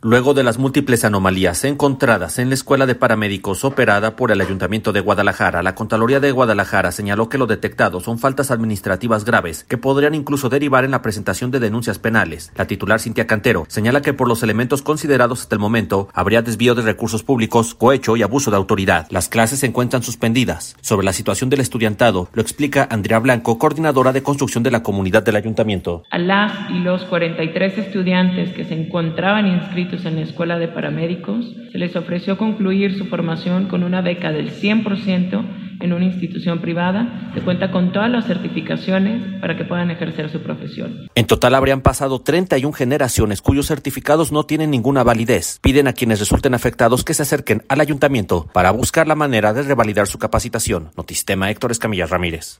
Luego de las múltiples anomalías encontradas en la Escuela de Paramédicos operada por el Ayuntamiento de Guadalajara, la Contraloría de Guadalajara señaló que lo detectado son faltas administrativas graves que podrían incluso derivar en la presentación de denuncias penales. La titular Cintia Cantero señala que por los elementos considerados hasta el momento habría desvío de recursos públicos, cohecho y abuso de autoridad. Las clases se encuentran suspendidas. Sobre la situación del estudiantado lo explica Andrea Blanco, coordinadora de construcción de la comunidad del Ayuntamiento. A las y los 43 estudiantes que se encontraban inscritos en la Escuela de Paramédicos, se les ofreció concluir su formación con una beca del 100% en una institución privada que cuenta con todas las certificaciones para que puedan ejercer su profesión. En total habrían pasado 31 generaciones cuyos certificados no tienen ninguna validez. Piden a quienes resulten afectados que se acerquen al ayuntamiento para buscar la manera de revalidar su capacitación. Notistema, Héctor Escamilla Ramírez.